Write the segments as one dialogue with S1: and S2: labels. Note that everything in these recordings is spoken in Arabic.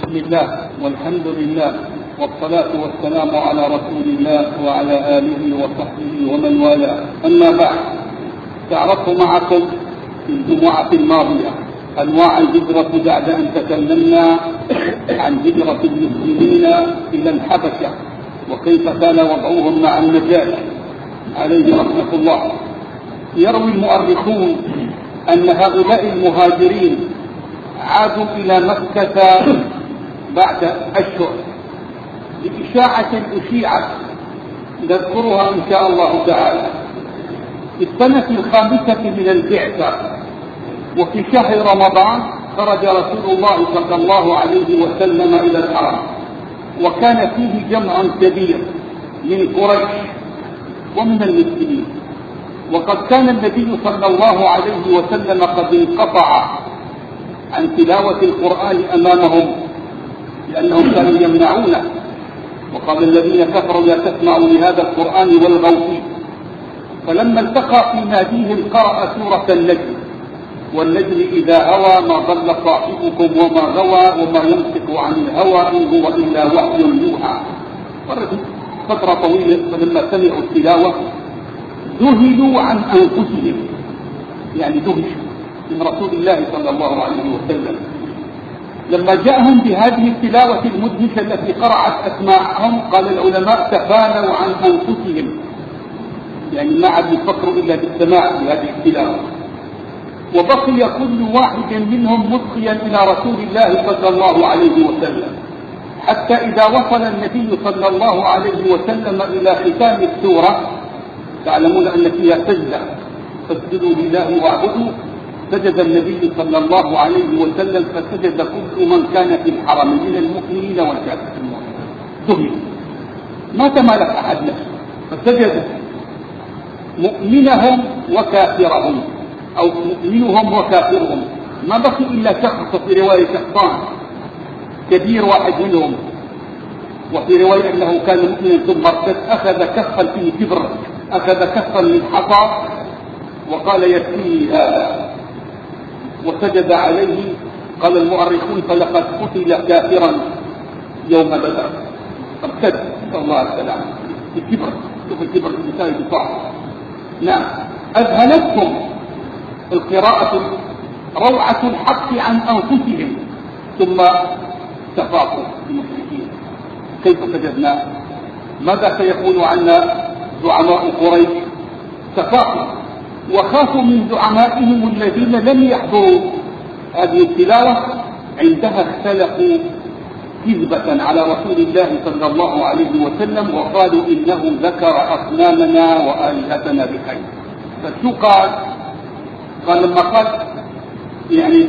S1: بسم الله والحمد لله والصلاة والسلام على رسول الله وعلى آله وصحبه ومن والاه. أما بعد، تعرفت معكم في الجمعة الماضية أنواع الهجرة بعد أن تكلمنا عن هجرة المسلمين إلى الحبشة وكيف كان وضعهم مع النجاشي عليه رحمة الله. يروي المؤرخون أن هؤلاء المهاجرين عادوا إلى مكة بعد أشهر بإشاعة أشيعت نذكرها إن شاء الله تعالى. في السنة 5 من البعثة وفي شهر رمضان خرج رسول الله صلى الله عليه وسلم إلى الحرم، وكان فيه جمع كبير من قريش ومن المسلمين، وقد كان النبي صلى الله عليه وسلم قد انقطع عن تلاوة القرآن أمامهم لأنهم كانوا يمنعونه، وقال الذين كفروا لا تسمعوا لهذا القرآن والغوا فيه. فلما التقى في ناديهم قرأ سورة النجم، والنجم إذا هوى ما ضل صاحبكم وما غوى وما ينطق عن الهوى إن هو إلا وحي يوحى. مرت فترة طويلة، فلما سمعوا التلاوة ذهلوا عن أنفسهم، يعني دهشوا من رسول الله صلى الله عليه وسلم. لما جاءهم بهذه التلاوة المدهشة التي قرأت أسماعهم قال العلماء تفانوا عن أنفسهم، يعني ما عاد يفكروا إلا بالسماع بهذه التلاوة، وبقي كل واحد منهم مصغيا إلى رسول الله صلى الله عليه وسلم، حتى إذا وصل النبي صلى الله عليه وسلم إلى ختام السورة، تعلمون أن فيها سجدة فاسجدوا لله واعبدوا، سجد النبي صلى الله عليه وسلم فسجد كل من كان في الحرم من المؤمنين والكافرين، سجد ما تمالك أحد نفسه، فسجد مؤمنهم وكافرهم أو مؤمنهم وكافرهم، ما بقي إلا شخص، في رواية شخصان كبير واحد منهم، وفي رواية أنه كان مؤمنا ثم ارتد، أخذ كفا فيه كبر، أخذ كفا من حصى وقال يكفيه هذا وسجد عليه. قال المؤرخون فلقد قتل كافرا يوم بدر، ارتد صلى الله عليه وسلم الكبر. شوف الكبر الإنسان بصعب. نعم، أذهلتهم القراءة روعة الحق عن أنفسهم، ثم تفاقوا المشركين. كيف سجدنا؟ ماذا سيقول عنا زعماء قريش؟ تفاقوا وخافوا من زعمائهم الذين لم يحضروا هذه التلاوة، عندها اختلقوا كذبة على رسول الله صلى الله عليه وسلم وقالوا إنه ذكر أصنامنا وآلهتنا بخير. فشو قال لما قال يعني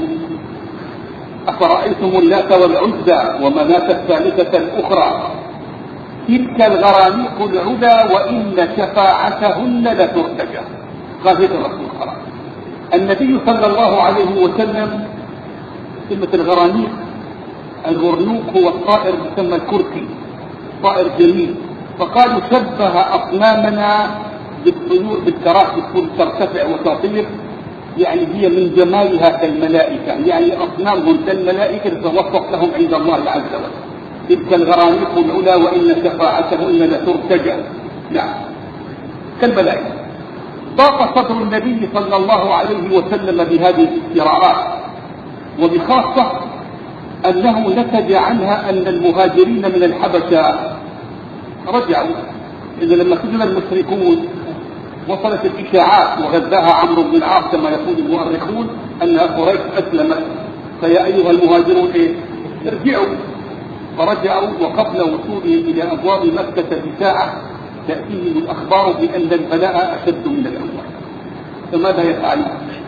S1: أفرأيتم اللات والعزى ومناة الثالثة الأخرى تلك الغرانيق العلا وإن شفاعتهن لترتجى. قال هذا الرسول خلاص. النبي صلى الله عليه وسلم كلمة الغرانيق، الغرنوق هو الطائر يسمى الكركي، طائر جميل، فقالوا شبه أصنامنا بالطيور بالكراكب ترتفع وتطير، يعني هي من جمالها كالملائكة، يعني أصنامهم كالملائكة تتوفق لهم عند الله عز وجل. تلك الغرانيق العلا وإن شفاعتهن لترتجى، نعم كالملائكة. ضاق صدر النبي صلى الله عليه وسلم بهذه الافتراءات، وبخاصة أنه نتج عنها أن المهاجرين من الحبشة رجعوا. إذا لما سجن المشركون وصلت الإشاعات وغذاها عمرو بن العاص كما يقول المؤرخون أن قريش أسلمت، فيا أيها المهاجرون ارجعوا. فرجعوا، وقبل وصولهم إلى أبواب مكة بساعة تأتيهم الأخبار بأن البلاء أشد من الأول. فماذا يفعل؟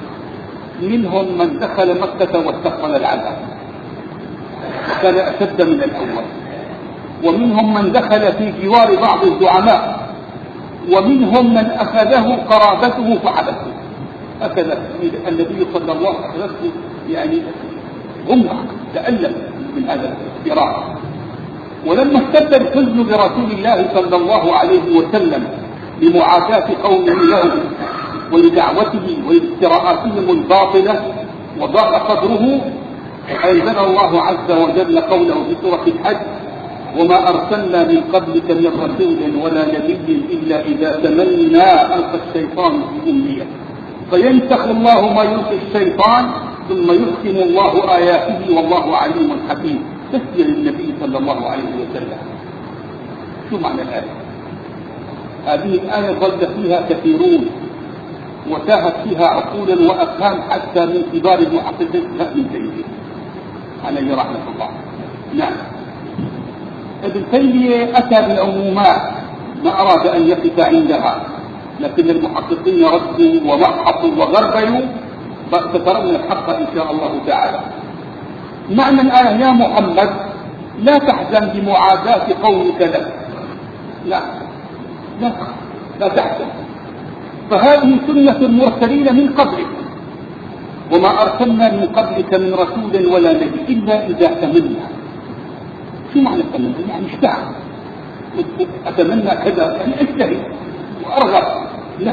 S1: منهم من دخل مكة واستقبل العذاب وكان أشد من الأول، ومنهم من دخل في جوار بعض الزعماء، ومنهم من أخذه قرابته فحبسه. أخذ النبي صلى الله عليه وسلم يعني غمة، تألم من هذا الافتراء. ولما اشتد الحزن برسول الله صلى الله عليه وسلم لمعاداة قومه له ولدعوته ولافتراءاتهم الباطلة وضاق صدره، أنزل الله عز وجل قوله في سورة الحج: وما أرسلنا من قبلك من رسول ولا نبي إلا إذا تمنى ألقى الشيطان في أمنيته فينسخ الله ما يلقي الشيطان ثم يحكم الله آياته والله عليم حكيم. تسجيل النبي صلى الله عليه وسلم. شو معنى الآية؟ هذه الآية ضل فيها كثيرون وتاهت فيها عقولا وأفهام حتى من كبار المحققين ابن تيمية عليه رحمة الله. نعم، ابن تيمية أتى بالعمومات ما أراد أن يقف عندها، لكن المحققين ردوا ومحقوا وغربلوا فترون الحق إن شاء الله تعالى. معنى الآية: يا محمد لا تحزن بمعاداة قومك لك. لا تحزن، فهذه سنة المرسلين من قبلك، وما أرسلنا من قبلك من رسول ولا نبي إلا إذا تمنى. شو معنى تمنى؟ يعني اشتهى، أتمنى كذا، يعني أجتهد وأرغب. لا،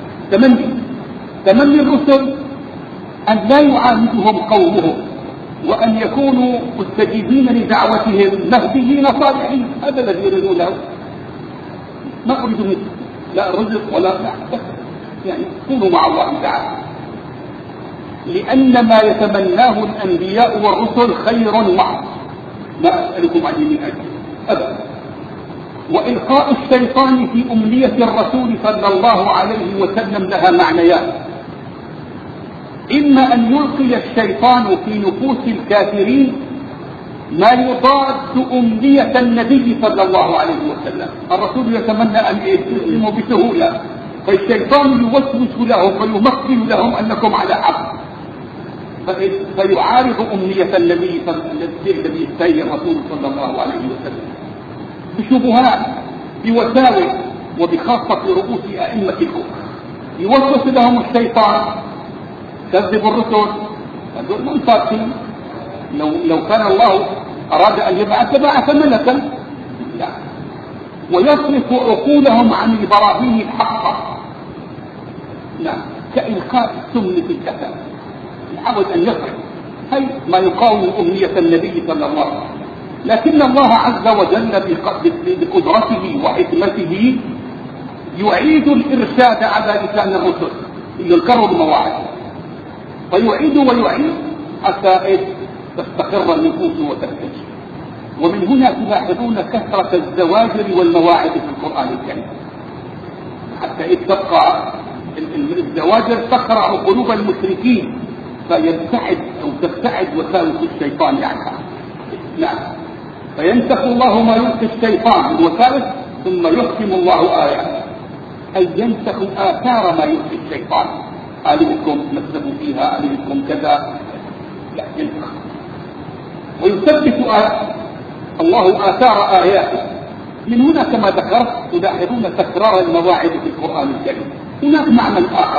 S1: تمني الرسل أن لا يعاندهم قومهم وأن يكونوا مستجيبين لدعوتهم مهديين صالحين. هذا الذي يريدونه. ما أريد منه لا رزق ولا يعني كونوا مع الله تعالى، لأن ما يتمناه الأنبياء والرسل خير محض. ما أسألكم عليه من أجل أبدا. وإلقاء الشيطان في أمنية الرسول صلى الله عليه وسلم لها معنيان: إما أن يلقي الشيطان في نفوس الكافرين ما يضاد أمنية النبي صلى الله عليه وسلم. الرسول يتمنى أن يسلموا بسهولة، فالشيطان يوسوس لهم ويمثل لهم أنكم على حق، فيعارض أمنية النبي الذي يستهي الرسول صلى الله عليه وسلم بشبهات، بوساوس، وبخاصة رؤوس أئمة الكفر. يوسوس لهم الشيطان: كذبوا الرسل، هذول من صادقين، لو كان الله أراد أن بعث ملكا. لا، ويصرف عقولهم عن البراهين الحقة. لا، كإلقاء السم في الجسد، يحاول أن يصرف هي ما يقاوم أمنية النبي صلى الله عليه وسلم. لكن الله عز وجل بقدرته وحكمته يعيد الإرشاد على لسان الرسل، يذكروا المواعظ فيعيد ويعيد حتى تستقر النفوس وترتج. ومن هنا تلاحظون كثرة الزواجر والمواعظ في القرآن الكريم، حتى تبقى الزواجر تقرع قلوب المشركين فيبتعد أو تبتعد وساوس الشيطان عنها. نعم، فينسخ الله ما يلقي الشيطان الوساوس ثم يحكم الله آياته، أي ينسخ آثار ما يلقي الشيطان. علمكم نسبوا فيها، علمكم كذا، لا، ينسخ ويثبت الله آثار آياته. من هنا كما ذكرت تلاحظون تكرار المواعظ في القرآن الكريم. هناك معنى آخر،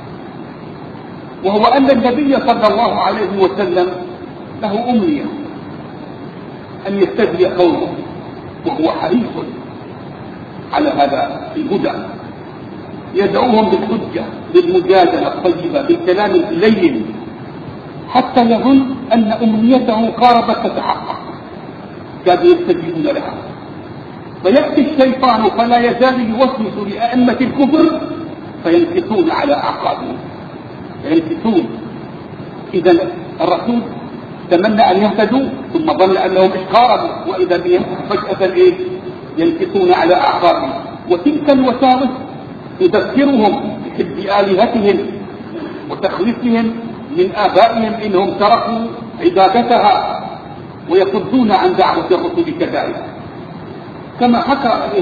S1: وهو أن النبي صلى الله عليه وسلم له أمنية أن يهتدي قومه، وهو حريص على هذا الهدى، يدعوهم بالحجة، بالمجادلة الطيبة، بالكلام اللين، حتى يظن أن أمنيته قاربت تتحقق، كادوا يستجيبون لها. فيأتي الشيطان فلا يزال يوسوس لأئمة الكفر فينكسون على أعقابهم، ينكسون. إذا الرسول تمنى أن يهتدوا ثم ظن أنهم قاربوا، وإذا بهم فجأة ينكسون على أعقابهم. وتلك الوساوس تذكرهم بحب آلهتهم وتخليصهم من آبائهم إنهم تركوا عبادتها ويصدون عن دعوة الرسل كذلك، كما حكى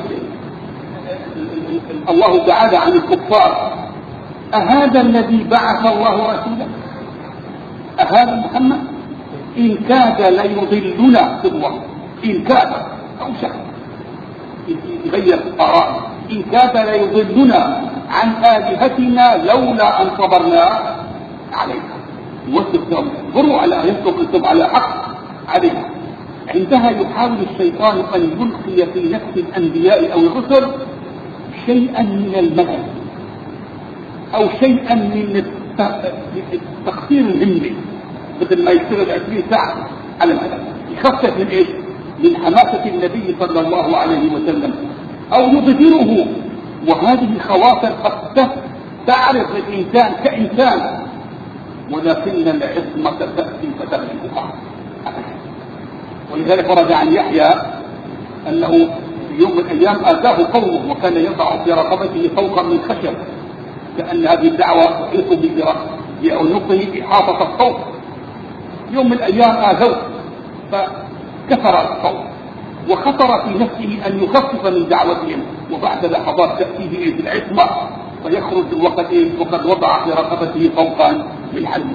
S1: الله تعالى عن الكفار: أهذا الذي بعث الله رسوله؟ أهذا محمد؟ إن كاد ليضلنا سبوة، إن كاد أو شك يغير آراء، إن كاد ليضلنا عن آلهتنا لولا أن صبرنا عليها. وصفتهم انظروا على آياتكم كنتم على حق عليها. عندها يحاول الشيطان أن يلقي في نفس الأنبياء أو الرسل شيئا من الملل أو شيئا من التقصير الهمي، بدل ما يشتغل 20 ساعة على الأدب، يخفف من إيش؟ من حماسة النبي صلى الله عليه وسلم، أو يضجره. وهذه خواطر قد تعرف الإنسان كإنسان، ولكن العصمة تأتي فتغلبها. ولذلك ورد عن يحيى أنه في يوم من الأيام آتاه قومه وكان يضع في رقبته فوقا من خشب، كأن هذه الدعوة تحيط بعنقه إحاطة الصوت. يوم من الأيام آذوه فكفر الصوت، وخطر في نفسه أن يخفف من دعوتهم، وبعد لحظات تأتيه العصمة فيخرج وقد وضع في رقبته فوقا من حديد.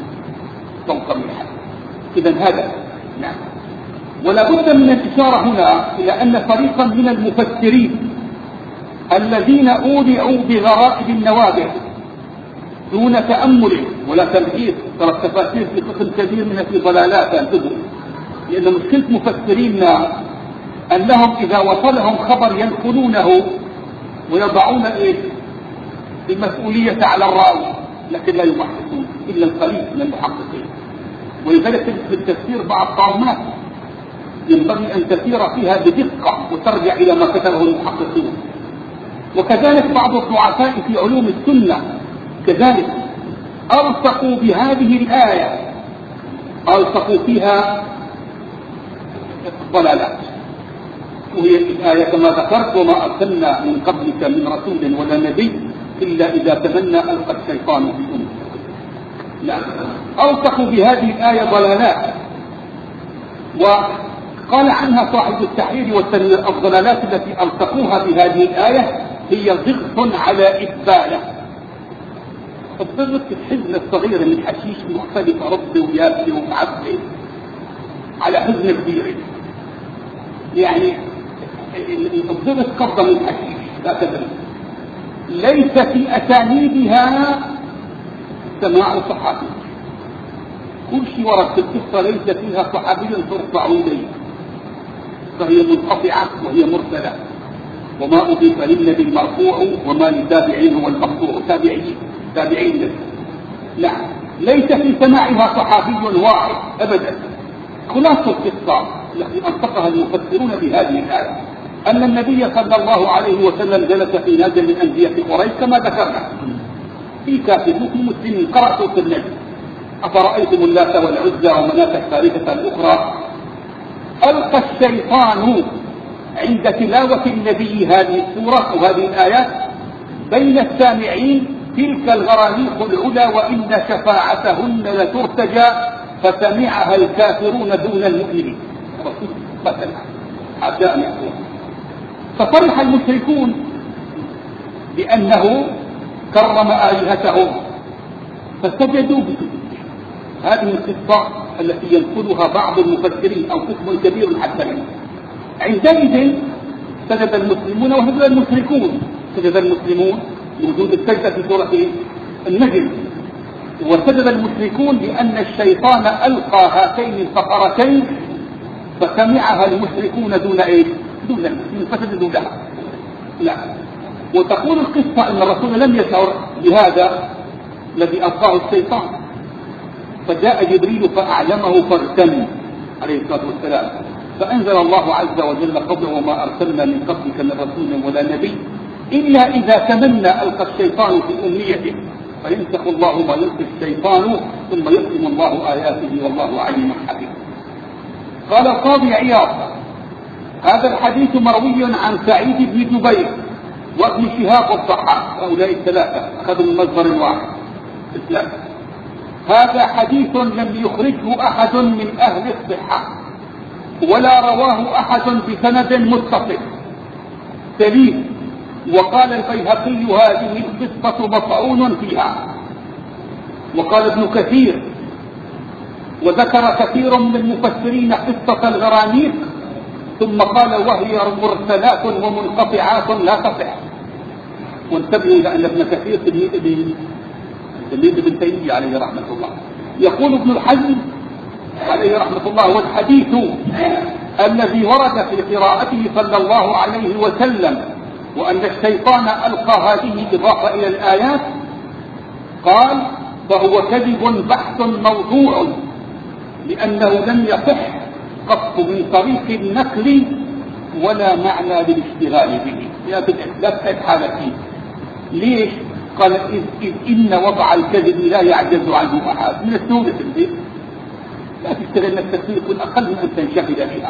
S1: إذن هذا نعم. ولا بد من الإشارة هنا إلى أن فريقا من المفسرين الذين أودعوا بغرائب النوادر دون تأمل ولا تمحيص، ترى التفاسير في قسم كبير منها في ضلالات انتبهوا، لأن مشكلة مفسريننا أنهم إذا وصلهم خبر ينقلونه ويضعون المسؤولية على الراوي، لكن لا يبحثون إلا القليل من المحققين. ولذلك في التفسير بعض الطعومات ينبغي أن تسير فيها بدقة وترجع إلى ما كتبه المحققين. وكذلك بعض الضعفاء في علوم السنة كذلك ألصقوا بهذه الآية، ألصقوا فيها ضلالات. وهي الآية كما ذكرت: وما أرسلنا من قبلك من رسول ولا نبي إلا إذا تمنى ألقى الشيطان في أمه. لا، ألصقوا بهذه الآية ضلالات، وقال عنها صاحب التحرير والتنوير: الضلالات التي ألصقوها بهذه الآية هي ضغط على إثباله. الضغط في الحزن الصغير من حشيش مختلف رب ويابس ومعبد على حزن كبير، يعني الضغط قبضة من حشيش لا تدري. ليس في أسانيدها سماع صحابي، كل شيء ورد في القصة ليس فيها صحابي ترفع إليه، فهي منقطعة وهي مرسلة. وما أضيف للنبي المرفوع وما لتابعين هو المقطوع، تابعين لا، ليس في سماعها صحابي واحد أبدا. خلاصة القصة التي أنطقها المفسرون بهذه الآية أن النبي صلى الله عليه وسلم جلس في نادي من أندية قريش كما ذكرنا في كافر مسلم قرأت في النبي: أفرأيتم اللات والعزى ومناة الثالثة الأخرى. ألقى الشيطان عند تلاوة النبي هذه السورة وهذه الآيات بين السامعين تلك الغرانيق العلا وإن شفاعتهن لترتجى فسمعها الكافرون دون المؤمنين. ففرح المشركون بأنه كرم آلهتهم فسجدوا بسجود. هذه القصة التي ينقلها بعض المفسرين أو قسم كبير حتى منه. عندئذ سجد المسلمون وسجد المشركون. سجد المسلمون لوجود السجدة في سورة النجم، وسجد المشركون لأن الشيطان ألقى هاتين الفقرتين فسمعها المشركون دون المسلمين فسجدوا لها. لا، وتقول القصة أن الرسول لم يشعر بهذا الذي ألقاه الشيطان، فجاء جبريل فأعلمه فارتم عليه الصلاة والسلام، فأنزل الله عز وجل قوله: وما أرسلنا من قبلك من رسول ولا نبي إلا إذا تمنى ألقى الشيطان في أمنيته فينسخ الله ما يلقي الشيطان ثم يختم الله آياته والله عليم حكيم. قال القاضي عياض: هذا الحديث مروي عن سعيد بن جبير وابن شهاب الضحاك، هؤلاء الثلاثة أخذوا من مصدر واحد الثلاثة. هذا حديث لم يخرجه أحد من أهل الصحة ولا رواه أحد بسند متصل سليم. وقال البيهقي: هذه القصة مطعون فيها. وقال ابن كثير: وذكر كثير من المفسرين قصة الغرانيق ثم قال: وهي مرسلات ومنقطعات لا تصح. وانتبهوا إلى أن ابن كثير تلميذ ابن تيمية عليه رحمة الله. يقول ابن الحزم عليه رحمة الله: والحديث الذي ورد في قراءته صلى الله عليه وسلم وأن الشيطان ألقى هذه إضافة إلى الآيات، قال: فهو كذب بحث موضوع لأنه لم يصح قط من طريق النقل ولا معنى للاشتغال به لا تحت حالة فيه. ليش؟ قال إذ إن وضع الكذب لا يعجز عنه أحد. من السهولة البيت لا تشتغل نفسك يكون أقل من أن تنشغل بها.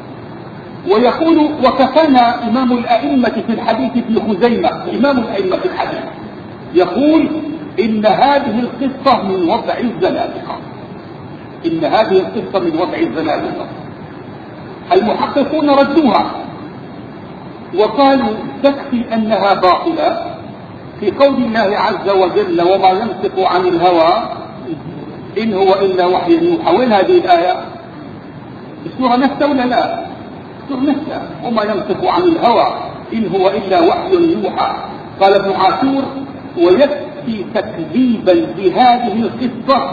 S1: ويقول وكفانا إمام الأئمة في الحديث ابن خزيمة، إمام الأئمة في الحديث يقول إن هذه القصة من وضع الزنادقة، إن هذه القصة من وضع الزنادقة. المحققون ردوها وقالوا تكفي أنها باطلة في قول الله عز وجل وما ينطق عن الهوى إن هو إلا وحي يوحى. وين هذه الآية؟ السورة نفسها ولا لا؟ السورة نفسها وما ينطق عن الهوى إن هو إلا وحي يوحى. قال ابن عاشور ويكفي تكذيبا بهذه القصة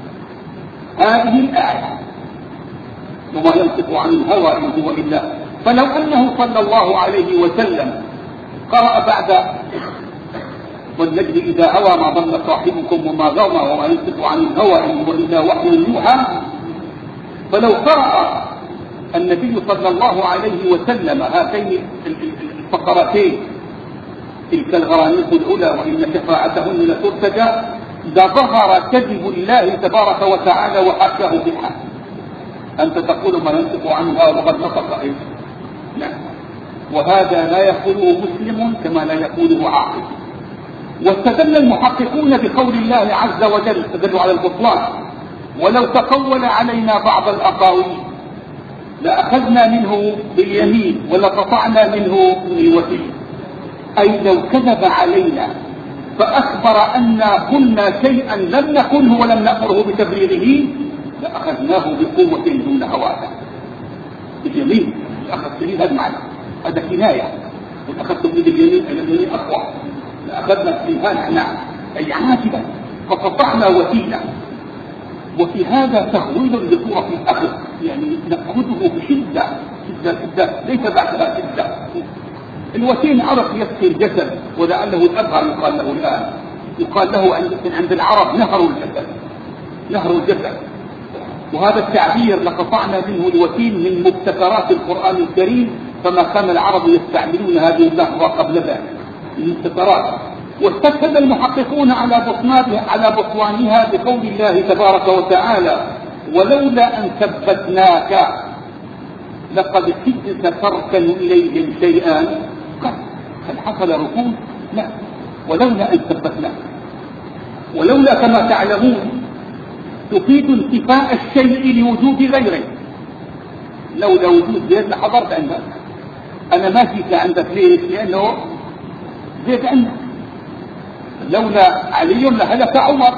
S1: هذه الآية وما ينطق عن الهوى إن هو إلا. فلو أنه صلى الله عليه وسلم قرأ بعد والنجم إذا هوى ما ضل صاحبكم وما غوى وما ينطق عن الهوى إن هو إلا وحي يوحى، فلو قرأ النبي صلى الله عليه وسلم هاتين الفقرتين تلك الغرانيق الأولى وإن شفاعتهن لترتجى لظهر كذب الله تبارك وتعالى وحاشاه في الحق. أنت تقول ما ينطق عن الهوى وقد نطق أيضا لا، وهذا لا يقوله مسلم كما لا يقوله عاقل. واستدل المحققون بقول الله عز وجل استدلوا على البطلان ولو تقول علينا بعض الأقاويل لأخذنا منه باليمين ولقطعنا منه بالوتين. أي لو كذب علينا فأخبر أننا قلنا شيئا لم نقله ولم نأمره بتبريره لأخذناه بقوة دون هوانا باليمين. الأخذ سبيل هذا معنى هذا كناية، والأخذ من اليمين أقوى. لأخذنا الإنسان احنا أي عاجبا فقطعنا وتينا. وفي هذا تهويل لصورة الأخذ، يعني نأخذه بشدة شدة شدة ليس بعدها شدة. الوتين عرق يسقي الجسد ولعله الأبهر يقال له الآن، يقال له عند العرب نهر الجسد، نهر الجسد. وهذا التعبير لقطعنا منه الوتين من مبتكرات القرآن الكريم، فما كان العرب يستعملون هذه اللفظة قبل ذلك المبتكرات. واستشهد المحققون على بطلانها بقول الله تبارك وتعالى ولولا أن ثبتناك لقد كدت تركن إليهم شيئا هل حصل ركون؟ لا، ولولا أن ثبتناك. ولولا كما تعلمون تفيد انتفاء الشيء لوجود غيره. لولا وجود زيد لحضرت عندك، أنا ما جيت عندك ليش؟ لأنه زيد عندك. لولا علي لهلك عمر،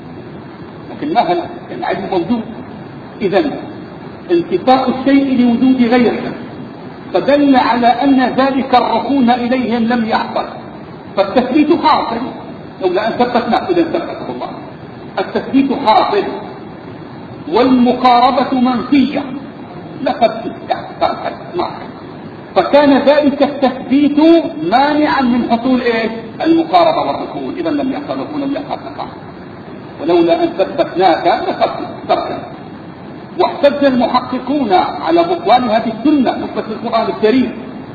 S1: لكن ما هلك، كان علي موجود. إذن انتفاء الشيء لوجود غيره فدل على أن ذلك الركون إليهم لم يحصل، فالتثبيت حاصل. لولا أن ثبتناه إذا ثبته الله. التثبيت حاصل والمقاربة منفية، لقد استحقت معك، فكان ذلك التثبيت مانعا من حصول ايش؟ المقاربة والركون. إذا لم يحصل ركون لم يحصل نقاط. ولولا أن ثبتناك لقد تركنا. واحتج المحققون على بطلان هذه السنة نسبة القرآن الكريم،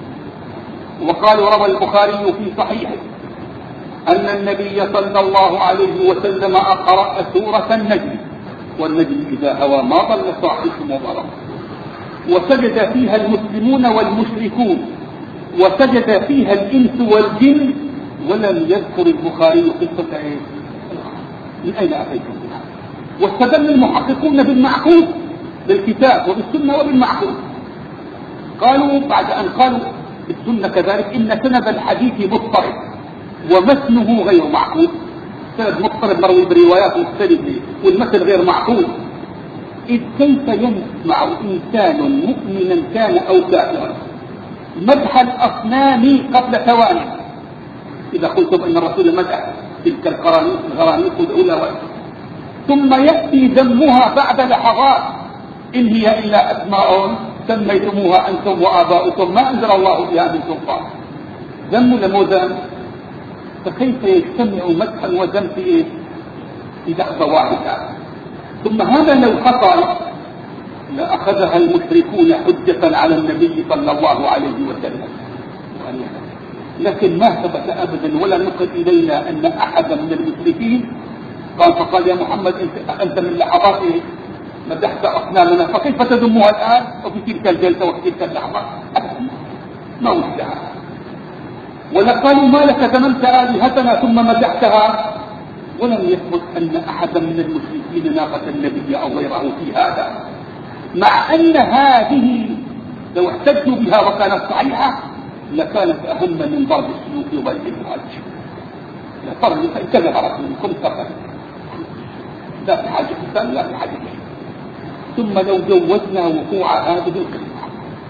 S1: وقالوا روى البخاري في صحيحه أن النبي صلى الله عليه وسلم قرأ سورة النجم والنجم إذا هوى ما ضل صاحبكم وضرب، وسجد فيها المسلمون والمشركون، وسجد فيها الإنس والجن، ولم يذكر البخاري قصة ايه؟ من أين أتيتم بها؟ واستدل المحققون بالمعقول بالكتاب وبالسنة وبالمعقول. قالوا بعد أن قالوا بالسنة كذلك إن سند الحديث مضطرب ومتنه غير معقول. سند مضطرب مروي بروايات مختلفة والمتن غير معقول. إذ كيف يسمع إنسان مؤمنا كان أو كافرا مدح الأصنام قبل ثواني؟ إذا قلتم أن الرسول مدح تلك الغرانيق الأولى ثم يأتي ذمها بعد لحظات إن هي إلا أسماء سميتموها أنتم وآباؤكم ما أنزل الله بها من سلطان. ذم لمو ذم؟ فكيف يجتمع مدحا وذم في لحظة واحدة؟ ثم هذا لو حصل لأخذها المشركون حجة على النبي صلى الله عليه وسلم، لكن ما ثبت أبدا ولا نقل إلينا أن أحدا من المشركين فقال يا محمد أنت من لحظات مدحت أصنامنا فكيف تذمها الآن وفي تلك الجلسة وفي تلك اللحظة؟ ما وجدها. ولا قالوا ما لك ذممت آلهتنا ثم مدحتها، ولم يثبت أن أحدا من المشركين ناقش النبي أو غيره في هذا، مع أن هذه لو احتجوا بها وكانت صحيحة لكانت أهم من ضرب السيوف وضرب الحج. فرق كذب رسولكم فقط، لا في حاجة إنسان لا في حاجة شيء. ثم لو جوزنا وقوع هذه القصة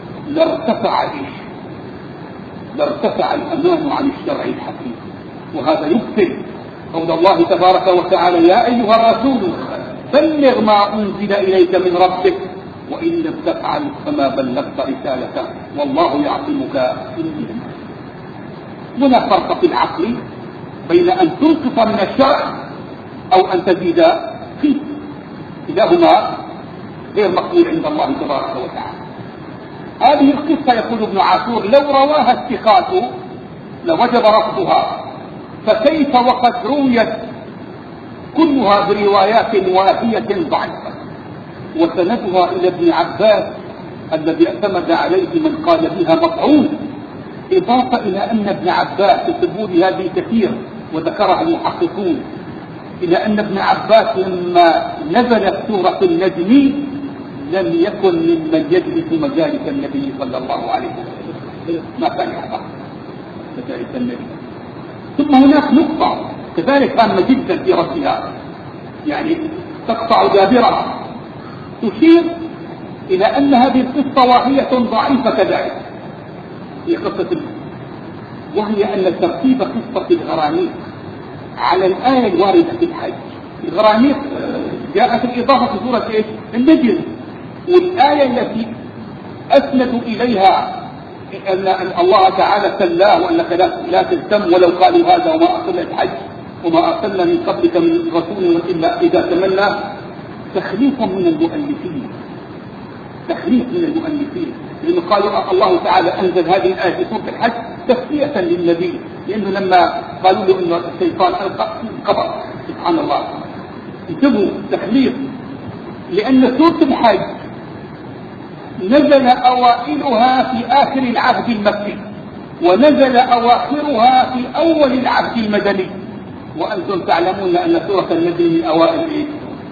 S1: لارتفع الأمان عن الشرع الحكيم. وهذا يبطل قول الله تبارك وتعالى يا أيها الرسول بلغ ما أنزل إليك من ربك وإن لم تفعل فما بلغت رسالته والله يعصمك من الناس. هنا فرق في العقل بين أن تنقص من الشرع أو أن تزيد فيه، كلاهما غير مقبول عند الله تبارك وتعالى. هذه القصة يقول ابن عاشور لو رواها الثقات لوجب رفضها، فكيف وقد رويت كلها بروايات واهية ضعيفة وسندها إلى ابن عباس الذي اعتمد عليه من قال بها مطعون، إضافة إلى أن ابن عباس يكتبون هذه كثير وذكرها المحققون، إلى أن ابن عباس لما نزلت سورة النجم لم يكن ممن يجلس مجالس النبي صلى الله عليه وسلم، ما كان يحضر مجالس النبي. ثم هناك نقطة كذلك هامة جدا في ردها، يعني تقطع دابرة تشير إلى أن هذه القصة واهية ضعيفة كذلك، هي قصة وهي أن ترتيب قصة الغرانيق على الآية الواردة في الحج. الغرانيق جاءت الإضافة في سورة إيش؟ النجم، والآية التي أسندوا إليها أن الله تعالى سلاه وأنك لا تهتم ولو قالوا هذا وما أرسلنا الحج وما أرسلنا من قبلك من رسول إلا إذا تمنى، تخليف من المؤلفين، لأنه قالوا الله تعالى أنزل هذه الآية في سورة الحج تسلية للنبي، لأنه لما قالوا له أن الشيطان ألقى قبر سبحان الله انتبهوا تخليف، لأن سورة الحج نزل أوائلها في آخر العهد المكي ونزل أواخرها في أول العهد المدني، وأنتم تعلمون أن سورة النجم من أوائل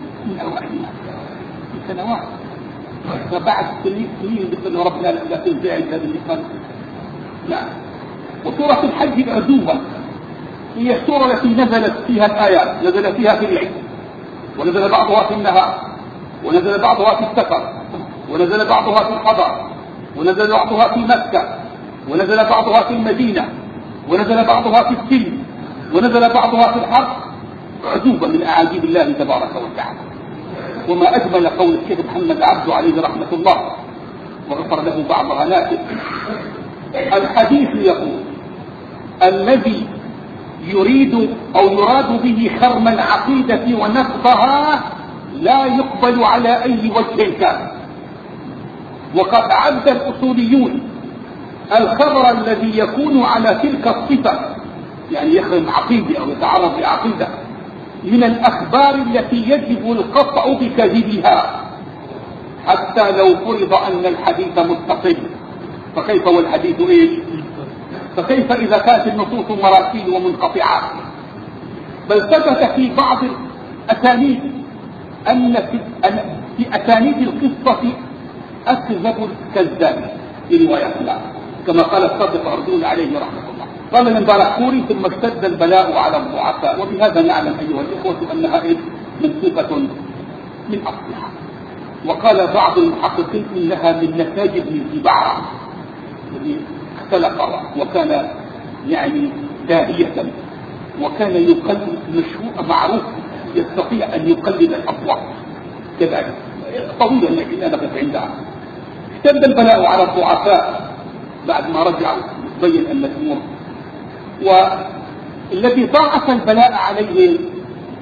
S1: سنوات، فبعد سنين مثل ربنا لا تنزعج هذا اللقاء. نعم. وسورة الحج العزوبة هي السورة التي نزلت فيها الآيات، نزل فيها في العيد ونزل بعضها في النهار ونزل بعضها في السفر ونزل بعضها في الحضر ونزل بعضها في مكة ونزل بعضها في المدينة ونزل بعضها في السلم ونزل بعضها في الحرب، عزوبة من أعاجيب الله تبارك وتعالى. وما أجمل قول الشيخ محمد عبده عليه رحمة الله وغفر له بعضها، لكن الحديث يقول الذي يريد أو يراد به خرم العقيدة ونقضها لا يقبل على أي وجه كان. وقد عد الأصوليون الخبر الذي يكون على تلك الصفة، يعني يخرم عقيدة أو يتعرض لعقيدة، من الأخبار التي يجب القطع بكذبها حتى لو فرض أن الحديث متصل، فكيف والحديث إيش؟ فكيف إذا كانت النصوص مراسيل ومنقطعات؟ بل ثبت في بعض الأسانيد أن في أسانيد القصة أكذب الكذاب في رواية الله، كما قال الصادق أردون عليه رحمه الله. قال البارحوري ثم اشتد البلاء على الضعفاء، وبهذا نعلم أيها الإخوة أنها منسوبة من أصلها. وقال بعض المحققين إنها من نتاج ابن زبعة الذي اختلق وكان يعني داهية، وكان يقلد مشهور معروف يستطيع أن يقلد الأصوات كذلك طويلا، لكن أنا بس عندها. اشتد البلاء على الضعفاء بعد ما رجعوا بين أن الأمور، والذي ضاعف البلاء عليه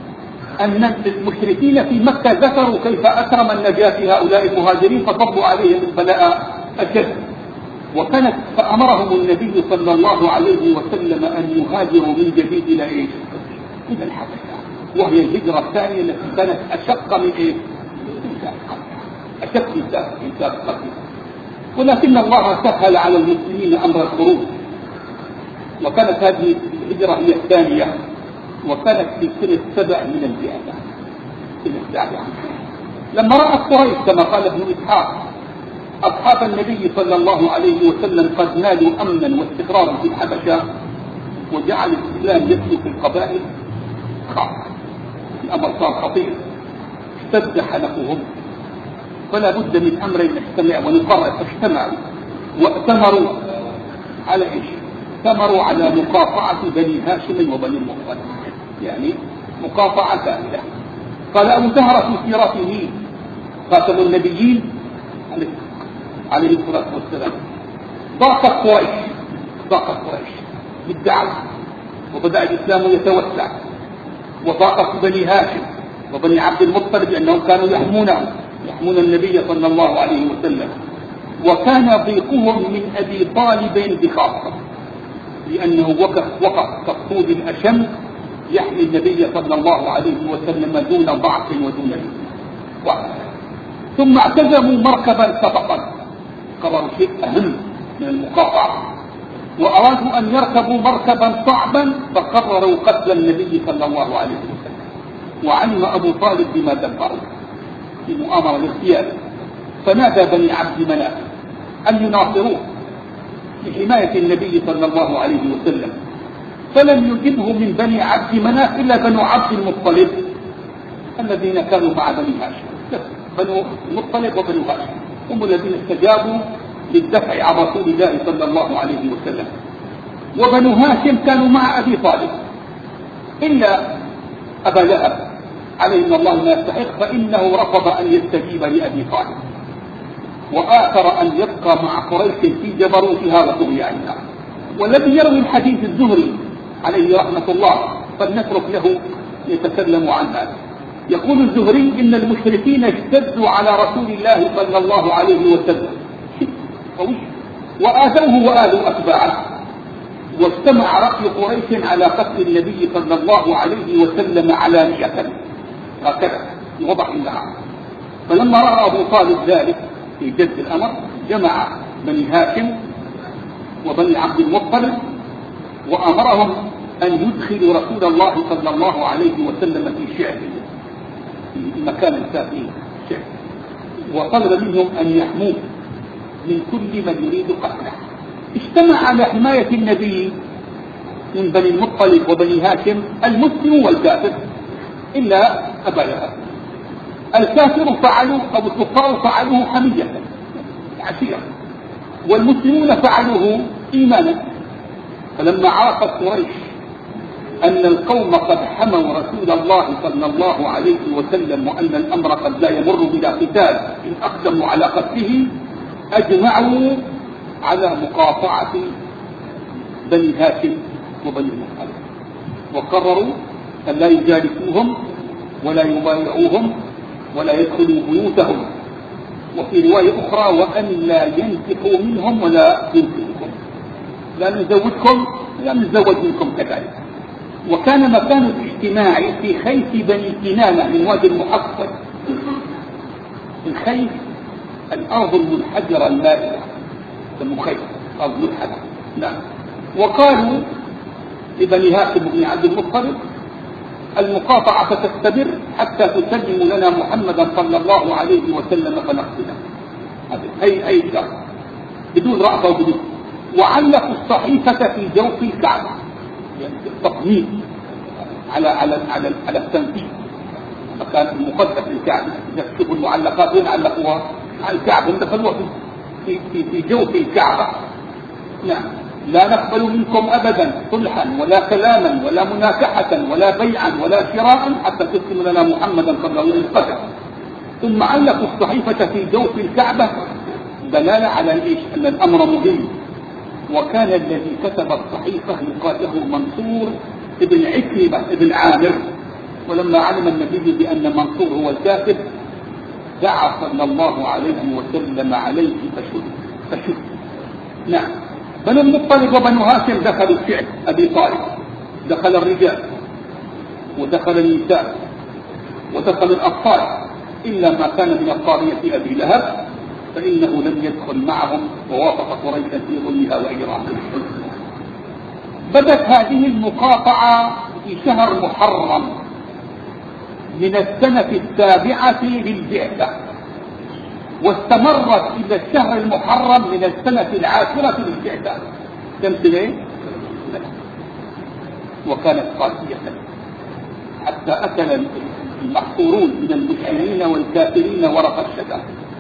S1: أن المشركين في مكة ذكروا كيف أكرم النجاة هؤلاء المهاجرين فصبوا عليهم البلاء الشديد، فأمرهم النبي صلى الله عليه وسلم أن يهاجروا من جديد إلى إيش؟ إلى الحبشة، وهي الهجرة الثانية التي كانت أشق من إيش؟ أشق من سابقة، ولكن الله سهل على المسلمين أمر الخروج، وكانت هذه الهجرة هي الثانية، وكانت في سنة 7 من البعثة، سنة 7. لما رأت قريش كما قال ابن إسحاق أصحاب النبي صلى الله عليه وسلم قد نالوا أمنا واستقرارا في الحبشة وجعل الإسلام يسلك في القبائل، خاف الأمر صار خطير، اشتد حلقهم، فلا بد من أمرين نجتمع ونقرر. فاجتمعوا وأتمروا على إيش؟ اتمروا على مقاطعة بني هاشم وبني المطلب، يعني مقاطعة كاملة. قال أبو زهرة في سيرته خاتم النبيين عليه الصلاة والسلام: ضاقت قريش بالدعوة وبدأ الإسلام يتوسع، وضاقت بني هاشم وبني عبد المطلب لأنهم كانوا يحمون النبي صلى الله عليه وسلم، وكان ضيقهم من أبي طالب بخاصة لأنه وقف كالطود الأشم يحمي النبي صلى الله عليه وسلم دون ضعف ودون ضعف. ثم اعتزموا مركبا سبقا، قرروا شيء أهم من المقاطعة، وأرادوا أن يركبوا مركبا صعبا فقرروا قتل النبي صلى الله عليه وسلم. وعلم أبو طالب بما دبروا في مؤامرة الاغتيال، فنادى بني عبد مناف أن يناصروه لحماية النبي صلى الله عليه وسلم، فلم يجبه من بني عبد مناف إلا بنو عبد المطلب الذين كانوا مع بني هاشم. بنو المطلب وبنو هاشم هم الذين استجابوا للدفع عن رسول الله صلى الله عليه وسلم، وبنو هاشم كانوا مع أبي طالب إلا أبا لهب عليه من الله ما يستحق، فإنه رفض أن يستجيب لأبي طالب وآخر أن يبقى مع قريش في جبروتها وطغيانها. والذي يروي الحديث الزهري عليه رحمة الله فلنترك له يتكلم عن هذا. يقول الزهري: إن المشركين اشتدوا على رسول الله صلى الله عليه وسلم وآذوه وآذوا أتباعه، واجتمع رأي قريش على قتل النبي صلى الله عليه وسلم علانية، هكذا وضح لها. فلما رأى أبو طالب ذلك في جد الأمر جمع بني هاشم وبني عبد المطلب وأمرهم أن يدخلوا رسول الله صلى الله عليه وسلم في شعبه، في مكان فيه شعب، وطلب منهم أن يحموه من كل من يريد قتله. اجتمع على حماية النبي من بني المطلب وبني هاشم المسلم والكافر إلا أبا لهب. الكافر فعلوا أو الكفار فعلوه حمية عشيرة، والمسلمون فعلوه إيمانا. فلما عرفت قريش أن القوم قد حموا رسول الله صلى الله عليه وسلم وأن الأمر قد لا يمر بلا قتال إن أقدموا على قتله، أجمعوا على مقاطعة بني هاشم وبني المطلب، وقرروا أن لا يجالسوهم ولا يبايعوهم ولا يدخلوا بيوتهم، وفي رواية أخرى: وأن لا ينفقوا منهم ولا ينفقكم، لا نزودكم ولا نزود منكم كذلك. وكان مكان الاجتماع في خيف بني كنانة من وادي المحصن. الخيف الأرض المنحدرة المائلة، المخيف أرض منحدرة. نعم. وقالوا لبني هاشم بن عبد المطلب: المقاطعة ستستمر حتى تسلموا لنا محمدا صلى الله عليه وسلم فنقتله. أي شخص بدون رأفة وبدون. وعلقوا الصحيفة في جوف الكعبة، يعني التقميم على التنفيذ، مكان المقدس للكعبة. يكتبوا المعلقات وين علقوها؟ على الكعبة، دخلوها في جوف الكعبة. نعم. لا نقبل منكم أبدا صلحا ولا كلاما ولا مناكحة ولا بيعا ولا شراء حتى تسلموا لنا محمدا صلى الله عليه وسلم. ثم علقوا الصحيفة في جوف الكعبة دلالة على ايش؟ أن الأمر مهم. وكان الذي كتب الصحيفة يقال له منصور ابن عكرمة ابن عامر ولما علم النبي بأن منصور هو الكاتب دعا صلى الله عليه وسلم عليه فشد. نعم. بنو المطلب وبنو هاشم دخلوا الشعب أبي طالب، دخل الرجال ودخل النساء ودخل الأطفال، إلا ما كان من الطارية أبي لهب فإنه لم يدخل معهم ووافق قريشا في ظلمها وإجرامها. بدت هذه المقاطعة في شهر محرم من السنة 7 للبعثة، واستمرت إلى الشهر المحرم من السنة 10 للبعثة. كم سنة؟ وكانت قاسية حتى أكل المحصورون من المسلمين والكافرين ورق الشجر،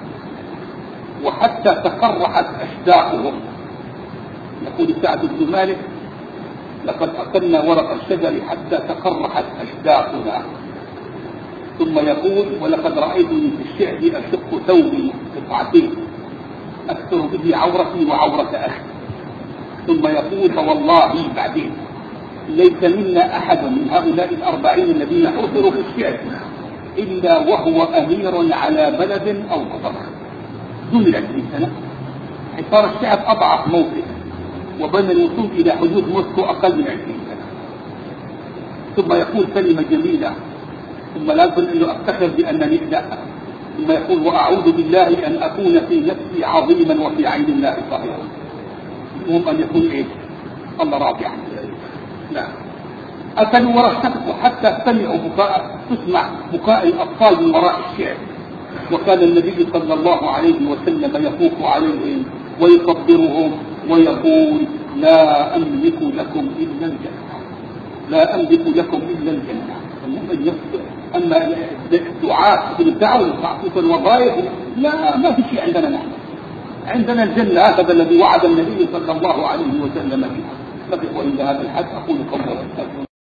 S1: وحتى تقرحت أشداقهم. يقول سعد بن مالك: لقد أكلنا ورق الشجر حتى تقرحت أشداقنا. ثم يقول: ولقد رأيتني في الشعب أشق ثوبي قطعتين أستر به عورتي وعورة أخي. ثم يقول: فوالله بعدين ليس منا أحد من هؤلاء 40 الذين حصروا في الشعب إلا وهو أمير على بلد أو قطر. دون 20 سنة حصار الشعب أضعف موقف، وبين الوصول إلى حدود موسكو أقل من 20 سنة. ثم يقول كلمة جميلة، ثم لازم أنه أفتخر بأنني لا. ثم يقول: وأعوذ بالله أن أكون في نفسي عظيما وفي عين الله صغيرا. المهم أن يكون إيه؟ الله راضي عنه. لا، أكلوا وراء الشمس حتى سمعوا تسمع بكاء الأطفال من وراء الشعب. وكان النبي صلى الله عليه وسلم يطوف عليهم ويصبرهم ويقول: لا أملك لكم إلا الجنة، لا أملك لكم إلا الجنة. أما الدعاء بالدعوة وتعطيف الوظائف لا، ما في شيء عندنا نحن، عندنا الجنة. هذا الذي وعد النبي صلى الله عليه وسلم به. نقف عند هذا الحد. أقول قولي